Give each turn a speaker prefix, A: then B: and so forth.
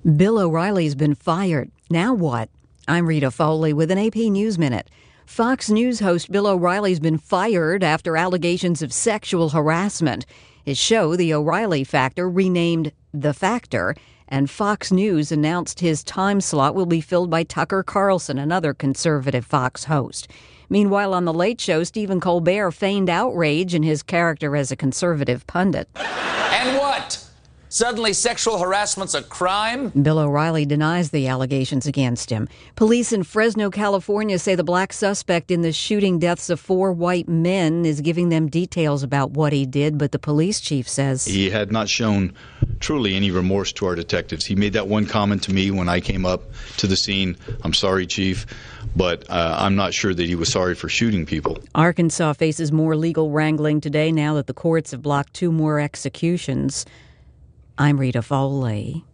A: Bill O'Reilly's been fired. Now what? I'm Rita Foley with an AP News Minute. Fox News host Bill O'Reilly's been fired after allegations of sexual harassment. His show, The O'Reilly Factor, renamed The Factor, and Fox News announced his time slot will be filled by Tucker Carlson, another conservative Fox host. Meanwhile, on The Late Show, Stephen Colbert feigned outrage in his character as a conservative pundit.
B: And what? Suddenly sexual harassment's a crime?
A: Bill O'Reilly denies the allegations against him. Police in Fresno, California say the black suspect in the shooting deaths of 4 white men is giving them details about what he did, but the police chief says
C: he had not shown truly any remorse to our detectives. He made that one comment to me when I came up to the scene. I'm sorry, Chief, but I'm not sure that he was sorry for shooting people.
A: Arkansas faces more legal wrangling today now that the courts have blocked 2 more executions. I'm Rita Foley.